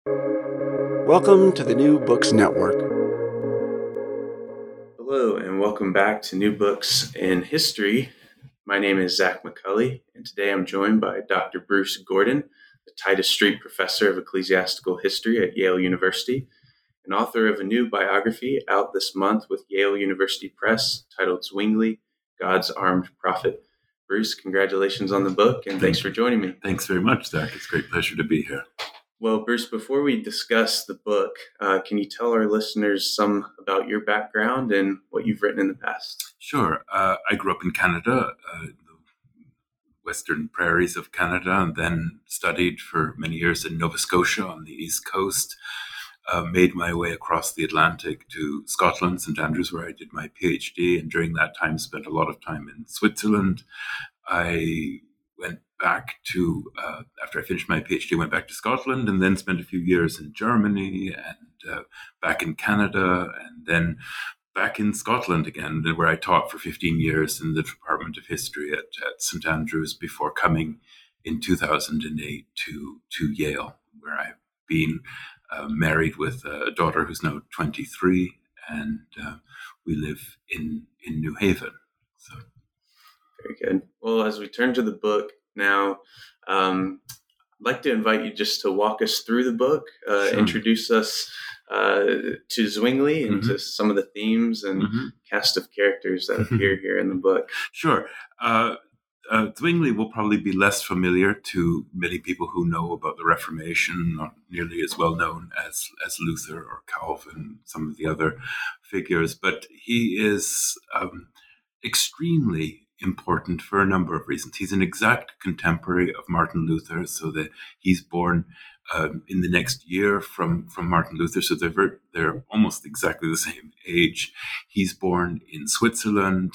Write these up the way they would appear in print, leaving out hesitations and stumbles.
Welcome to the New Books Network. Hello, and welcome back to New Books in History. My name is Zach McCulley, and today I'm joined by Dr. Bruce Gordon, the Titus Street Professor of Ecclesiastical History at Yale University, and author of a new biography out this month with Yale University Press titled Zwingli, God's Armed Prophet. Bruce, congratulations on the book, and thanks for joining me. Thanks very much, Zach. It's a great pleasure to be here. Well, Bruce, before we discuss the book, can you tell our listeners some about your background and what you've written in the past? Sure. I grew up in Canada, the western prairies of Canada, and then studied for many years in Nova Scotia on the east coast. Made my way across the Atlantic to Scotland, St. Andrews, where I did my PhD, and during that time spent a lot of time in Switzerland. I went back to, after I finished my PhD, went back to Scotland and then spent a few years in Germany and back in Canada and then back in Scotland again, where I taught for 15 years in the Department of History at St. Andrews before coming in 2008 to Yale, where I've been married with a daughter who's now 23, and we live in New Haven. So. Very good. Well, as we turn to the book now, I'd like to invite you just to walk us through the book, Sure. Introduce us to Zwingli and to some of the themes and cast of characters that appear here in the book. Sure. Zwingli will probably be less familiar to many people who know about the Reformation, not nearly as well known as Luther or Calvin, some of the other figures, but he is extremely important for a number of reasons. He's an exact contemporary of Martin Luther, so that he's born in the next year from Martin Luther, so they're almost exactly the same age. He's born in Switzerland,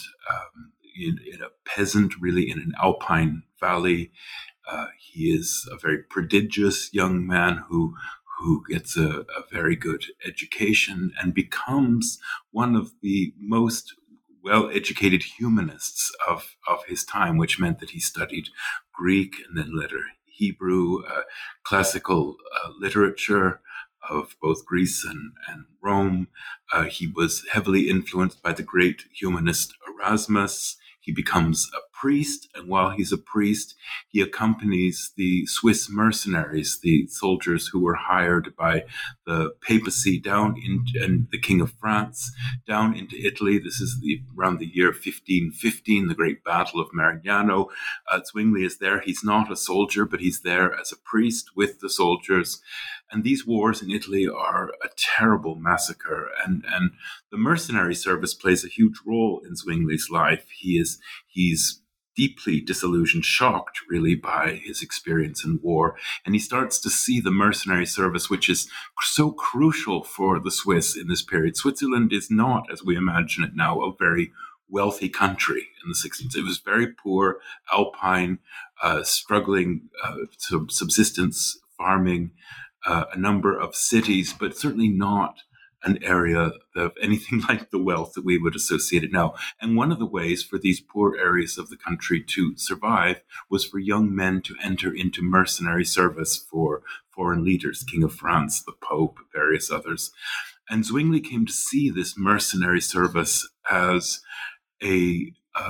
in a peasant, really in an alpine valley. He is a very prodigious young man who gets a very good education and becomes one of the most well-educated humanists of his time, which meant that he studied Greek and then later Hebrew, classical literature of both Greece and Rome. He was heavily influenced by the great humanist Erasmus. He becomes a priest, and while he's a priest, he accompanies the Swiss mercenaries, the soldiers who were hired by the papacy and the King of France down into Italy. This is around the year 1515, the Great Battle of Marignano. Zwingli is there. He's not a soldier, but he's there as a priest with the soldiers. And these wars in Italy are a terrible massacre, and the mercenary service plays a huge role in Zwingli's life. He's deeply disillusioned, shocked really by his experience in war, and he starts to see the mercenary service, which is so crucial for the Swiss in this period. Switzerland is not, as we imagine it now, a very wealthy country in the 16th. It was very poor, alpine, struggling subsistence farming, a number of cities, but certainly not an area of anything like the wealth that we would associate it now. And one of the ways for these poor areas of the country to survive was for young men to enter into mercenary service for foreign leaders, King of France, the Pope, various others. And Zwingli came to see this mercenary service as a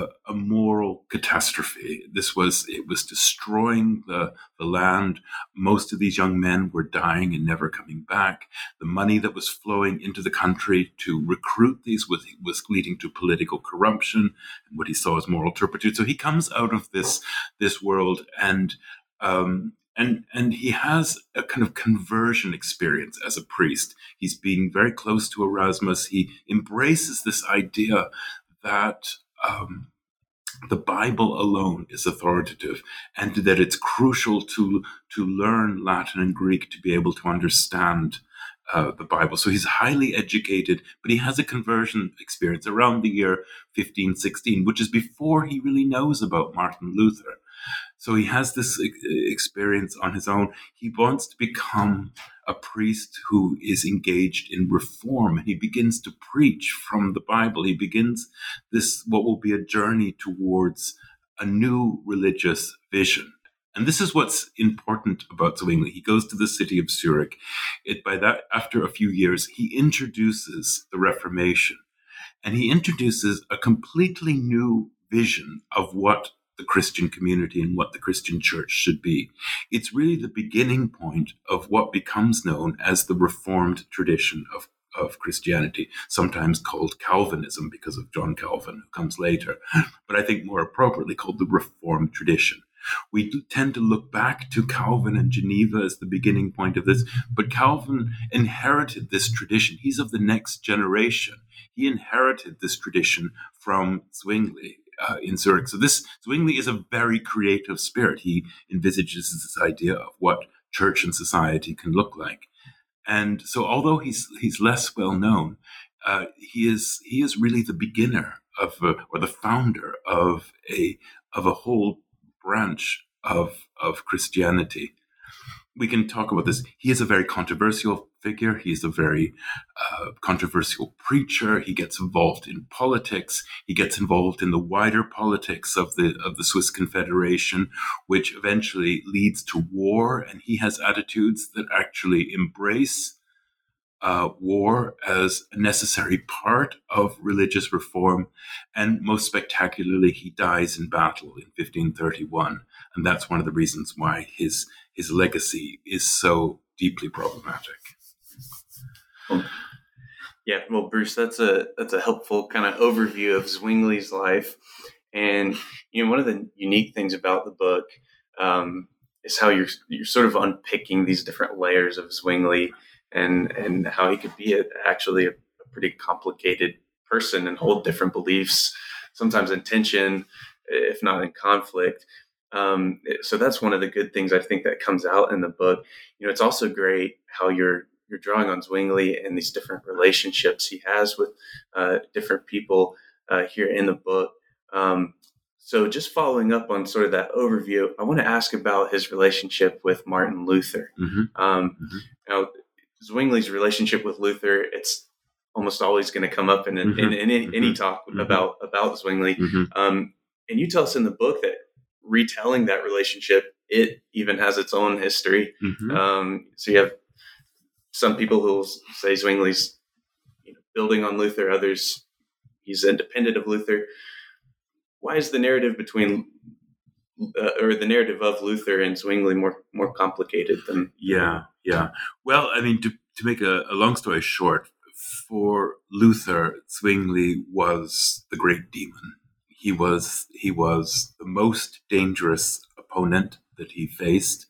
moral catastrophe. It was destroying the land. Most of these young men were dying and never coming back. The money that was flowing into the country to recruit these was leading to political corruption and what he saw as moral turpitude. So he comes out of this world and he has a kind of conversion experience as a priest. He's being very close to Erasmus. He embraces this idea that the Bible alone is authoritative, and that it's crucial to learn Latin and Greek to be able to understand the Bible. So he's highly educated, but he has a conversion experience around the year 1516, which is before he really knows about Martin Luther. So he has this experience on his own. He wants to become a priest who is engaged in reform, and he begins to preach from the Bible. He begins this, what will be a journey towards a new religious vision. And this is what's important about Zwingli. He goes to the city of Zurich. After a few years, he introduces the Reformation, and he introduces a completely new vision of what the Christian community and what the Christian church should be. It's really the beginning point of what becomes known as the Reformed tradition of Christianity, sometimes called Calvinism because of John Calvin, who comes later, but I think more appropriately called the Reformed tradition. We tend to look back to Calvin and Geneva as the beginning point of this, but Calvin inherited this tradition. He's of the next generation. He inherited this tradition from Zwingli in Zurich. So Zwingli is a very creative spirit. He envisages this idea of what church and society can look like. And so although he's less well known, he is really the beginner or the founder of a whole branch of Christianity. We can talk about this. He is a very controversial figure. He's a very controversial preacher. He gets involved in politics. He gets involved in the wider politics of the Swiss Confederation, which eventually leads to war. And he has attitudes that actually embrace war as a necessary part of religious reform. And most spectacularly, he dies in battle in 1531. And that's one of the reasons why his legacy is so deeply problematic. Yeah, well, Bruce, that's a helpful kind of overview of Zwingli's life. And one of the unique things about the book is how you're sort of unpicking these different layers of Zwingli and how he could be actually a pretty complicated person and hold different beliefs, sometimes in tension, if not in conflict. So that's one of the good things I think that comes out in the book. It's also great how you're drawing on Zwingli and these different relationships he has with different people here in the book. So just following up on sort of that overview, I want to ask about his relationship with Martin Luther. Now, Zwingli's relationship with Luther, it's almost always going to come up in any talk about Zwingli. And you tell us in the book that retelling that relationship, it even has its own history. So you have some people who will say Zwingli's building on Luther, others he's independent of Luther. Why is the narrative between the narrative of Luther and Zwingli more complicated than? Yeah. Well, I mean, to make a long story short, for Luther, Zwingli was the great demon. He was the most dangerous opponent that he faced,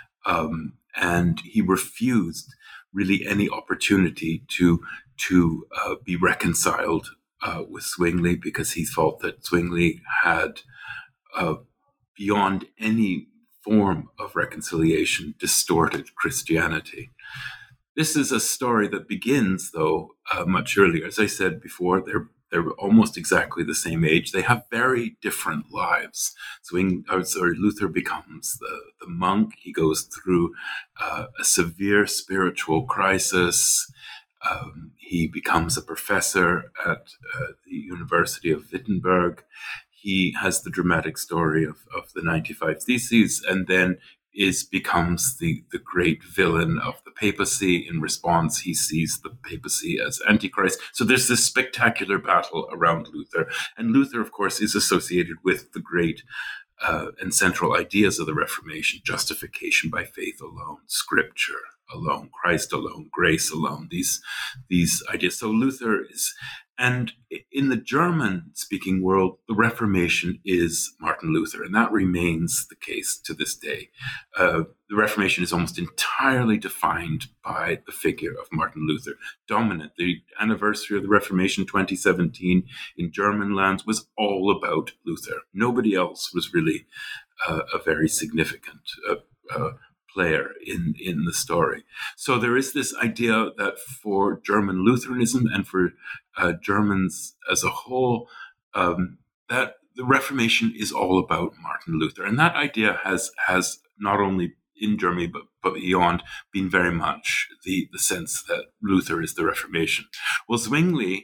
and he refused really any opportunity to be reconciled with Zwingli, because he thought that Zwingli had, beyond any form of reconciliation, distorted Christianity. This is a story that begins, though, much earlier. As I said before, they're almost exactly the same age. They have very different lives. Luther becomes the monk. He goes through a severe spiritual crisis. He becomes a professor at the University of Wittenberg. He has the dramatic story of the 95 Theses, and then becomes the great villain of the papacy. In response, he sees the papacy as Antichrist. So there's this spectacular battle around Luther. And Luther, of course, is associated with the great and central ideas of the Reformation: justification by faith alone, Scripture alone, Christ alone, grace alone, these ideas. So Luther is, and in the German-speaking world, the Reformation is Martin Luther, and that remains the case to this day. The Reformation is almost entirely defined by the figure of Martin Luther. Dominant. The anniversary of the Reformation, 2017, in German lands was all about Luther. Nobody else was really a very significant player in the story. So there is this idea that for German Lutheranism and for Germans as a whole, that the Reformation is all about Martin Luther. And that idea has not only in Germany, but beyond, been very much the sense that Luther is the Reformation. Well, Zwingli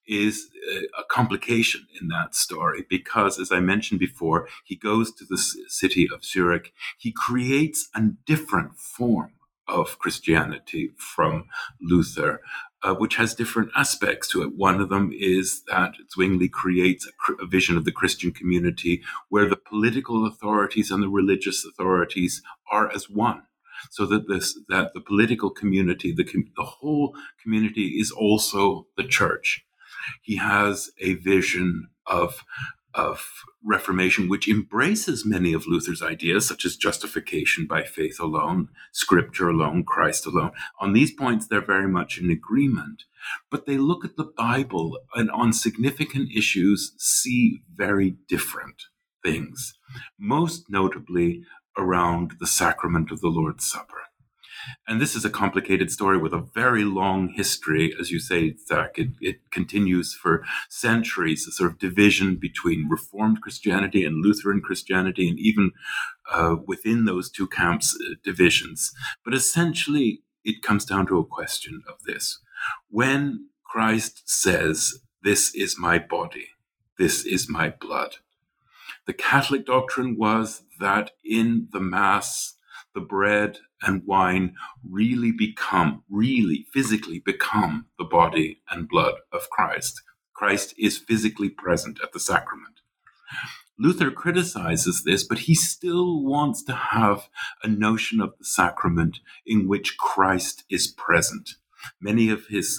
is a complication in that story because, as I mentioned before, he goes to the city of Zurich. He creates a different form of Christianity from Luther, which has different aspects to it. One of them is that Zwingli creates a vision of the Christian community where the political authorities and the religious authorities are as one. So that the political community, the whole community, is also the church. He has a vision of Reformation which embraces many of Luther's ideas, such as justification by faith alone, Scripture alone, Christ alone. On these points, they're very much in agreement. But they look at the Bible and on significant issues see very different things, most notably around the sacrament of the Lord's Supper. And this is a complicated story with a very long history. As you say, Zach, it continues for centuries, a sort of division between Reformed Christianity and Lutheran Christianity, and even within those two camps, divisions. But essentially, it comes down to a question of this. When Christ says, "This is my body, this is my blood," the Catholic doctrine was that in the Mass, the bread and wine really physically become the body and blood of Christ. Christ is physically present at the sacrament. Luther criticizes this, but he still wants to have a notion of the sacrament in which Christ is present. Many of his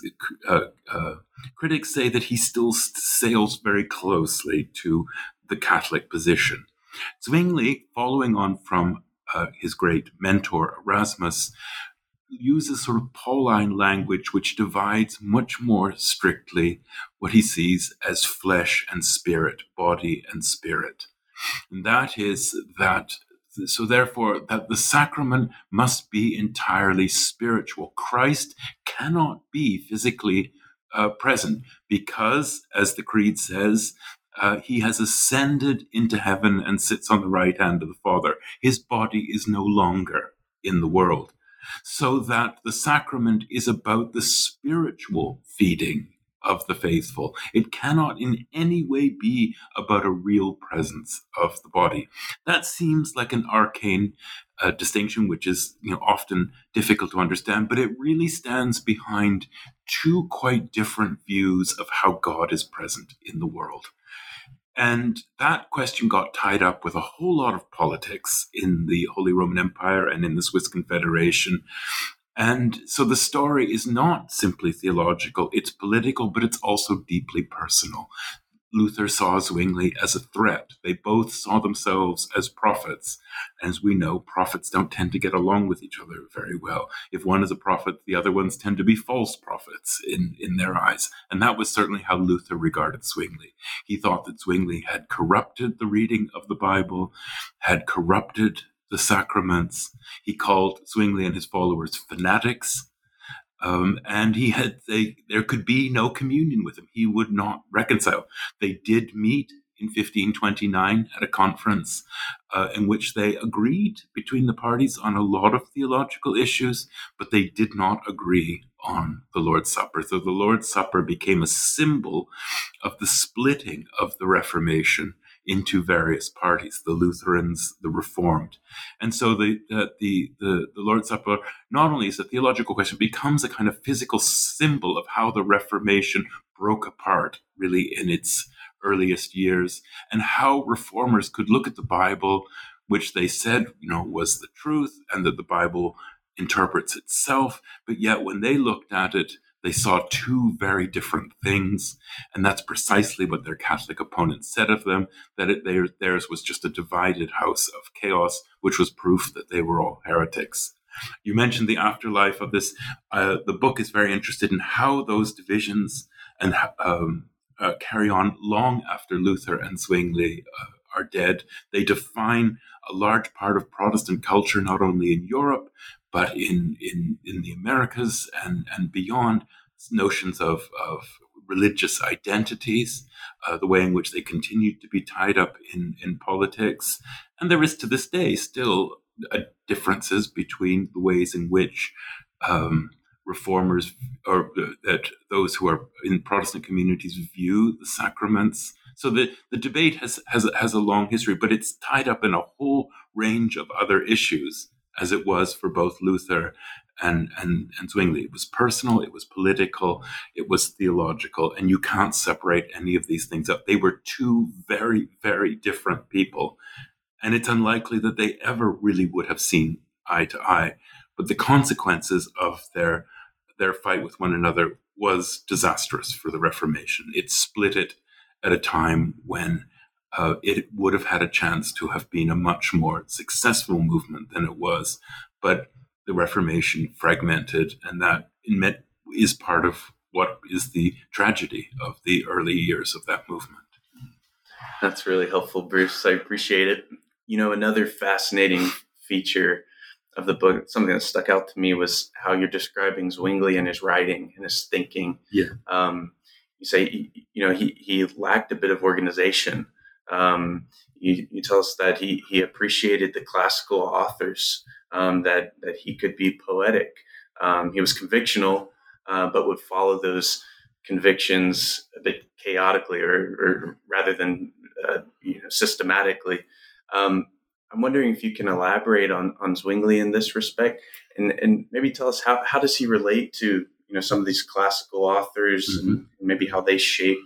critics say that he still sails very closely to the Catholic position. Zwingli, following on from his great mentor Erasmus, uses sort of Pauline language which divides much more strictly what he sees as flesh and spirit, body and spirit. And that is that, so therefore, that the sacrament must be entirely spiritual. Christ cannot be physically present because, as the Creed says, he has ascended into heaven and sits on the right hand of the Father. His body is no longer in the world. So that the sacrament is about the spiritual feeding of the faithful. It cannot in any way be about a real presence of the body. That seems like an arcane distinction, which is often difficult to understand, but it really stands behind two quite different views of how God is present in the world. And that question got tied up with a whole lot of politics in the Holy Roman Empire and in the Swiss Confederation. And so the story is not simply theological, it's political, but it's also deeply personal. Luther saw Zwingli as a threat. They both saw themselves as prophets. As we know, prophets don't tend to get along with each other very well. If one is a prophet, the other ones tend to be false prophets in their eyes. And that was certainly how Luther regarded Zwingli. He thought that Zwingli had corrupted the reading of the Bible, had corrupted the sacraments. He called Zwingli and his followers fanatics. And there could be no communion with him. He would not reconcile. They did meet in 1529 at a conference in which they agreed between the parties on a lot of theological issues, but they did not agree on the Lord's Supper. So the Lord's Supper became a symbol of the splitting of the Reformation into various parties, the Lutherans, the Reformed. And so the Lord's Supper not only is a theological question, becomes a kind of physical symbol of how the Reformation broke apart really in its earliest years, and how reformers could look at the Bible, which they said, was the truth, and that the Bible interprets itself, but yet when they looked at it, they saw two very different things, and that's precisely what their Catholic opponents said of them, that theirs was just a divided house of chaos, which was proof that they were all heretics. You mentioned the afterlife of this. The book is very interested in how those divisions and carry on long after Luther and Zwingli are dead. They define a large part of Protestant culture, not only in Europe, but in the Americas and beyond. Notions of religious identities, the way in which they continued to be tied up in politics. And there is to this day still differences between the ways in which reformers or that those who are in Protestant communities view the sacraments. So the debate has a long history, but it's tied up in a whole range of other issues, as it was for both Luther and Zwingli. It was personal, it was political, it was theological, and you can't separate any of these things up. They were two very, very different people, and it's unlikely that they ever really would have seen eye to eye. But the consequences of their fight with one another was disastrous for the Reformation. It split it at a time when it would have had a chance to have been a much more successful movement than it was. But the Reformation fragmented, and that is part of what is the tragedy of the early years of that movement. That's really helpful, Bruce. I appreciate it. Another fascinating feature of the book, something that stuck out to me, was how you're describing Zwingli and his writing and his thinking. Yeah. You say, he lacked a bit of organization. You tell us that he appreciated the classical authors, that he could be poetic. He was convictional, but would follow those convictions a bit chaotically, or rather than systematically. I'm wondering if you can elaborate on Zwingli in this respect, and maybe tell us how does he relate to some of these classical authors, mm-hmm. and maybe how they shape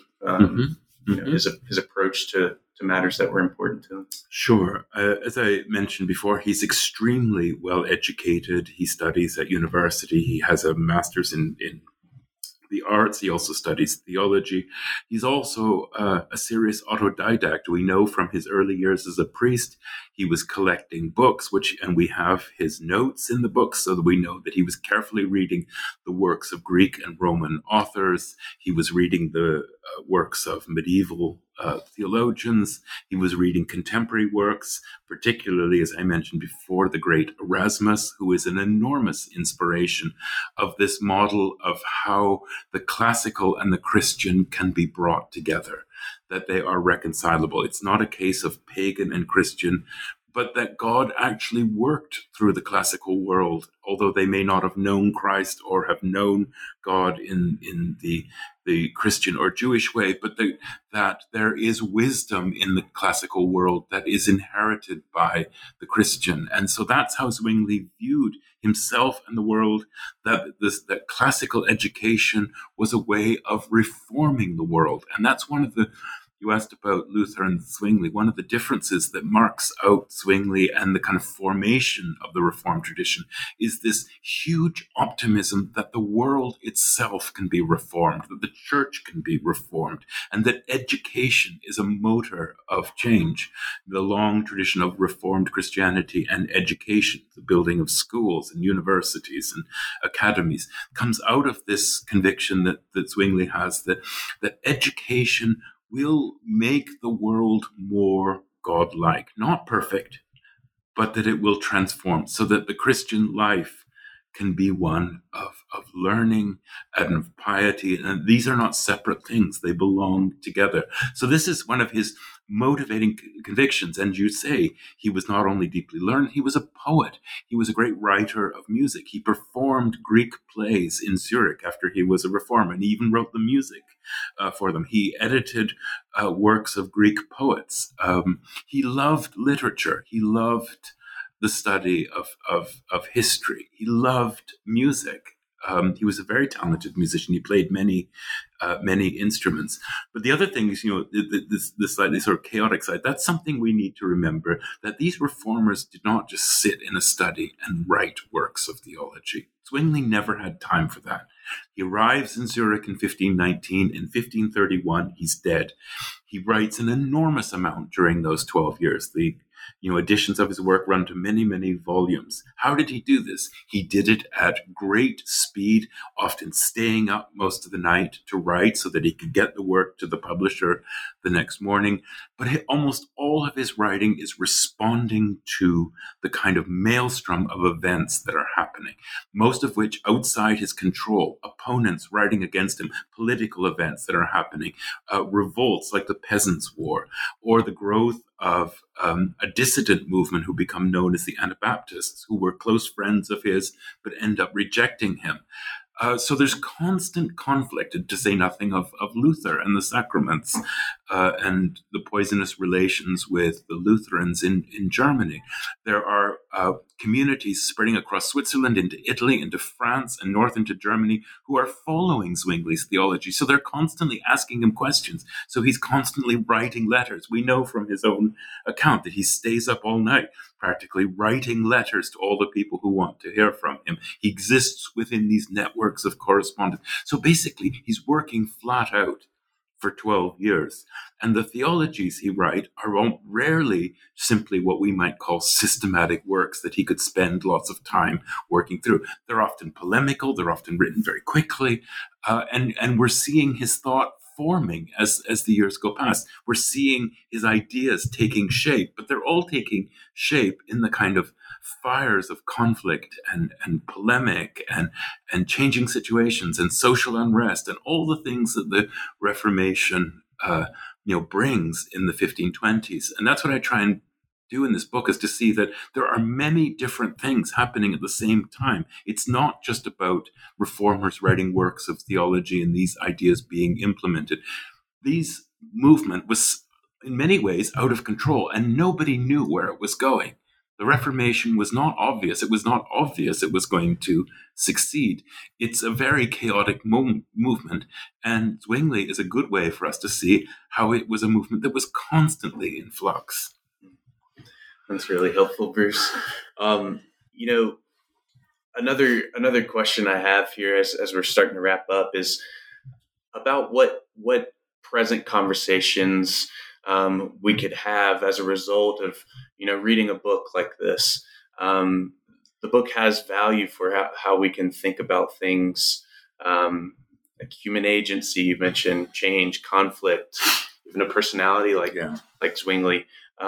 his approach to matters that were important to him. Sure. As I mentioned before, he's extremely well educated. He studies at university. He has a master's in the arts. He also studies theology. He's also a serious autodidact. We know from his early years as a priest, he was collecting books, and we have his notes in the books, so that we know that he was carefully reading the works of Greek and Roman authors. He was reading the works of medieval theologians. He was reading contemporary works, particularly, as I mentioned before, the great Erasmus, who is an enormous inspiration of this model of how the classical and the Christian can be brought together, that they are reconcilable. It's not a case of pagan and Christian, but that God actually worked through the classical world, although they may not have known Christ or have known God in the Christian or Jewish way, but that there is wisdom in the classical world that is inherited by the Christian. And so that's how Zwingli viewed himself and the world, that classical education was a way of reforming the world. And that's one of the, you asked about Luther and Zwingli, one of the differences that marks out Zwingli and the kind of formation of the Reformed tradition is this huge optimism that the world itself can be reformed, that the church can be reformed, and that education is a motor of change. The long tradition of Reformed Christianity and education, the building of schools and universities and academies, comes out of this conviction that Zwingli has, that education will make the world more godlike, not perfect, but that it will transform, so that the Christian life can be one of learning and of piety. And these are not separate things. They belong together. So this is one of his motivating convictions. And you say he was not only deeply learned, he was a poet. He was a great writer of music. He performed Greek plays in Zurich after he was a reformer, and he even wrote the music for them. He edited works of Greek poets. He loved literature. He loved the study of history. He loved music. He was a very talented musician. He played many instruments. But the other thing is, this slightly sort of chaotic side, that's something we need to remember, that these reformers did not just sit in a study and write works of theology. Zwingli never had time for that. He arrives in Zurich in 1519. In 1531, he's dead. He writes an enormous amount during those 12 years. The editions of his work run to many, many volumes. How did he do this? He did it at great speed, often staying up most of the night to write so that he could get the work to the publisher the next morning. But almost all of his writing is responding to the kind of maelstrom of events that are happening, most of which outside his control, opponents writing against him, political events that are happening, revolts like the Peasants' War, or the growth of a dissident movement who become known as the Anabaptists, who were close friends of his but end up rejecting him. So there's constant conflict, to say nothing of Luther and the sacraments and the poisonous relations with the Lutherans in Germany. There are communities spreading across Switzerland, into Italy, into France, and north into Germany who are following Zwingli's theology. So they're constantly asking him questions. So he's constantly writing letters. We know from his own account that he stays up all night practically writing letters to all the people who want to hear from him. He exists within these networks of correspondence. So basically, he's working flat out for 12 years. And the theologies he writes are rarely simply what we might call systematic works that he could spend lots of time working through. They're often polemical, they're often written very quickly, and we're seeing his thought forming as the years go past. We're seeing his ideas taking shape, but they're all taking shape in the kind of fires of conflict and polemic and changing situations and social unrest and all the things that the Reformation brings in the 1520s. And that's what I try and do in this book, is to see that there are many different things happening at the same time. It's not just about reformers writing works of theology and these ideas being implemented. These movement was in many ways out of control, and nobody knew where it was going. The Reformation was not obvious. It was not obvious it was going to succeed. It's a very chaotic movement, and Zwingli is a good way for us to see how it was a movement that was constantly in flux. That's really helpful, Bruce. Another question I have here as we're starting to wrap up is about what present conversations we could have as a result of reading a book like this. The book has value for how we can think about things like human agency. You mentioned change, conflict, even a personality like Zwingli.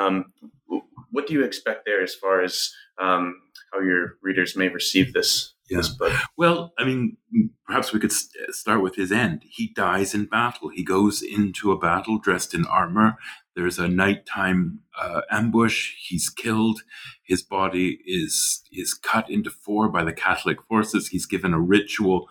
What do you expect there as far as how your readers may receive this book? Well, I mean, perhaps we could start with his end. He dies in battle. He goes into a battle dressed in armor. There's a nighttime ambush. He's killed. His body is cut into four by the Catholic forces. He's given a ritual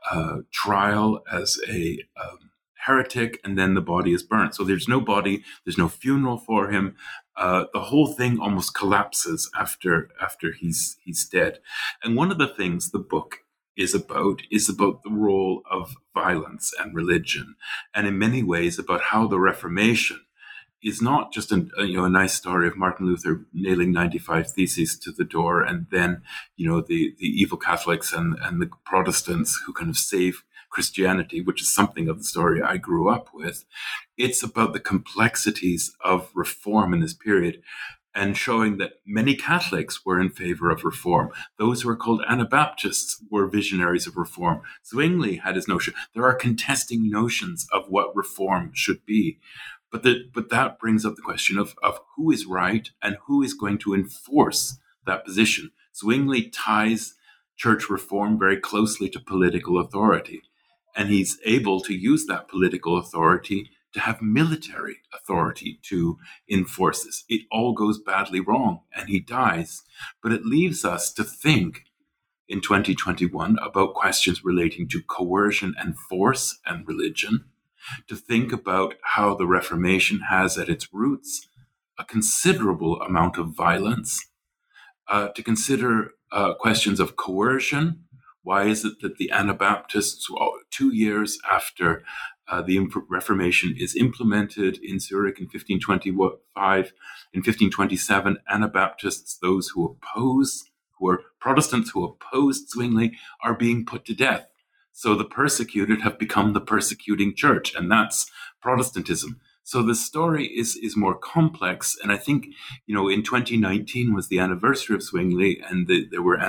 trial as a heretic, and then the body is burnt. So there's no body, there's no funeral for him. The whole thing almost collapses after he's dead. And one of the things the book is about the role of violence and religion, and in many ways about how the Reformation is not just a nice story of Martin Luther nailing 95 theses to the door, and then the evil Catholics and the Protestants who kind of save Christianity, which is something of the story I grew up with. It's about the complexities of reform in this period, and showing that many Catholics were in favor of reform. Those who are called Anabaptists were visionaries of reform. Zwingli had his notion. There are contesting notions of what reform should be. But that brings up the question of who is right and who is going to enforce that position. Zwingli ties church reform very closely to political authority, and he's able to use that political authority to have military authority to enforce this. It all goes badly wrong, and he dies. But it leaves us to think in 2021 about questions relating to coercion and force and religion, to think about how the Reformation has at its roots a considerable amount of violence, to consider questions of coercion. Why is it that the Anabaptists, 2 years after the Reformation is implemented in Zurich in 1525, in 1527, Anabaptists, those who are Protestants who opposed Zwingli, are being put to death? So the persecuted have become the persecuting church, and that's Protestantism. So the story is more complex, and I think in 2019 was the anniversary of Zwingli, and there were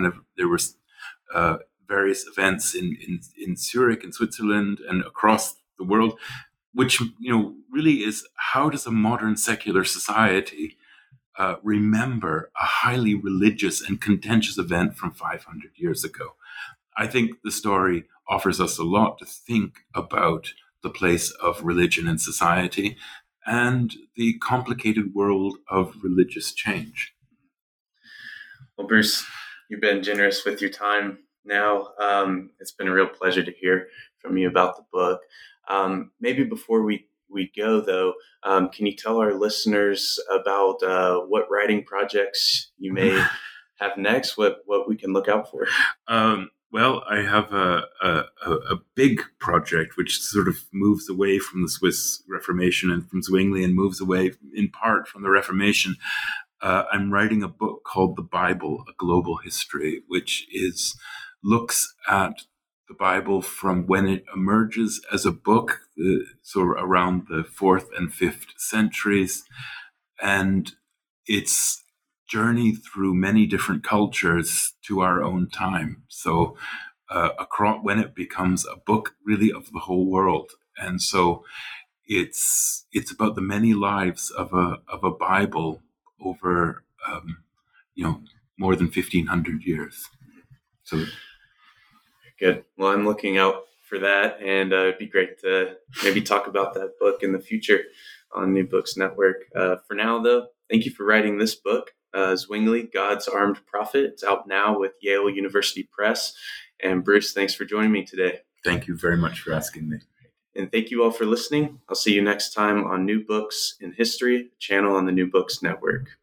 various events in Zurich, in Switzerland, and across the world, which really is, how does a modern secular society remember a highly religious and contentious event from 500 years ago? I think the story offers us a lot to think about the place of religion in society and the complicated world of religious change. Well, Bruce, you've been generous with your time now. It's been a real pleasure to hear from you about the book. Maybe before we go, though, can you tell our listeners about what writing projects you may have next, what we can look out for? Well, I have a big project which sort of moves away from the Swiss Reformation and from Zwingli and moves away in part from the Reformation. I'm writing a book called The Bible, A Global History, which looks at the Bible from when it emerges as a book, so around the 4th and 5th centuries, and its journey through many different cultures to our own time. So across when it becomes a book really of the whole world. And so it's about the many lives of a Bible over more than 1,500 years. So good. Well, I'm looking out for that, and it'd be great to maybe talk about that book in the future on New Books Network. For now, though, thank you for writing this book, Zwingli, God's Armed Prophet. It's out now with Yale University Press. And Bruce, thanks for joining me today. Thank you very much for asking me. And thank you all for listening. I'll see you next time on New Books in History, a channel on the New Books Network.